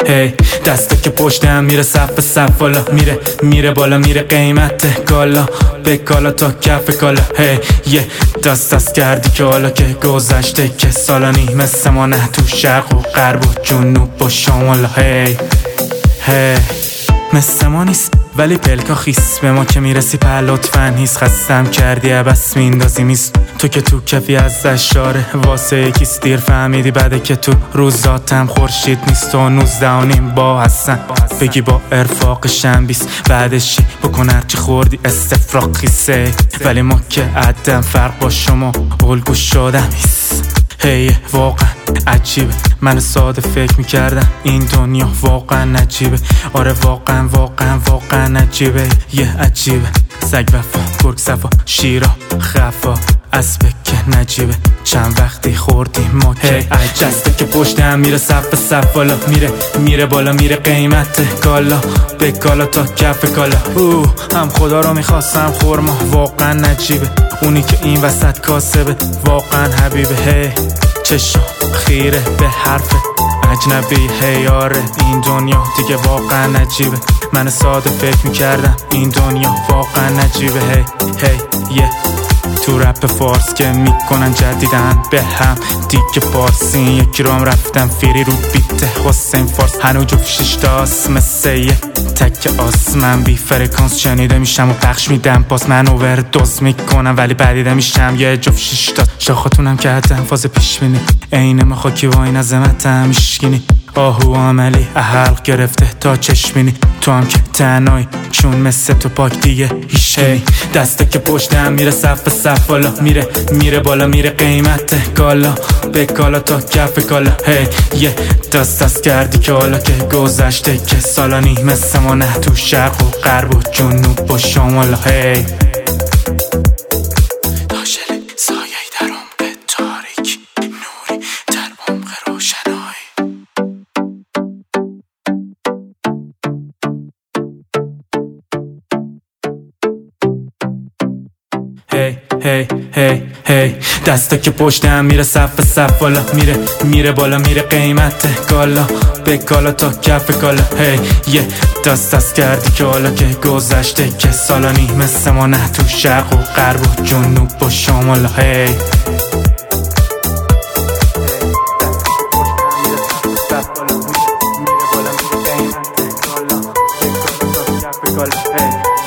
هی دسته که پشتم میره صف بالا، میره بالا، میره قیمت کالا به کالا تا کف کالا. هی یه دست کردی که حالا که گذشته که سالا نی مثل ما نه تو شرق و غرب و جنوب و شمال. هی مثل ما نیست ولی پلکا خیس، به ما که میرسی پر لطفاً هیس. خستم کردی بس میندازی میز، تو که تو کفی از اشاره واسه یکیست. دیر فهمیدی بعده که تو روزاتم خورشید نیست و 19 با حسن بگی با ارفاقشم بیست. بعدشی بکن هرچی خوردی استفراغ خیسه، ولی ما که عدم فرق با شما الگو شدم هیس. هی واقعا عجیبه، من ساده فکر میکردم این دنیا واقعا عجیبه. آره واقعا عجیبه، یه عجیبه. سگ وفا، گرگ صفا، شیرا خفا، اسبه که نجیبه. چند وقتی خوردیم ما که دسته که پشتم میره صف بالا، میره بالا، میره قیمت کالا به کالا تا کف کالا. هم خدا رو میخواستم خورما، واقعا عجیبه. اونی که این وسط کاسبه واقعا حبیبه. هی چشم خیره به حرف اجنبی. هی آره این دنیا دیگه واقعا عجیبه، من ساده فکر میکردم این دنیا واقعا عجیبه. هی تو رپ فارس که میکنن جدیدن به هم دیگه پارسی. یکی رو هم رفتم فیری رو بیت حسین فارس، هنو جفت 6 تاست مثل یه تک آس. من بی فرکانس شنیده میشم و پخش میدم، پاس من اووردوز میکنم ولی بدیده میشم. یه جفت 6 تاست شاخاتونم که حتم فاز پیش بینی، اینه ما خاکی و این عظمتم میشگینی. آهو عملی حلق گرفته تا چشمینی، تو هم که تنهایی چون مثل تو پاک دیگه هیچ. دسته که پشتم میره صف بالا، میره بالا، میره قیمت کالا به کالا تا کف کالا. هی یه دست کردی که حالا که گذشته که سالا نی مثل ما نه تو شرق و غرب و جنوب و شمال. هی هی دسته که پشتم میره صف بالا، میره بالا، میره قیمت کالا به کالا تا کف کالا. هی یه دست کردی که حالا که گذشته که سالا نی مثل ما نه تو شرق و غرب و جنوب و شمال. هی میره بالا، میره قیمت کالا به کالا تا کف کالا.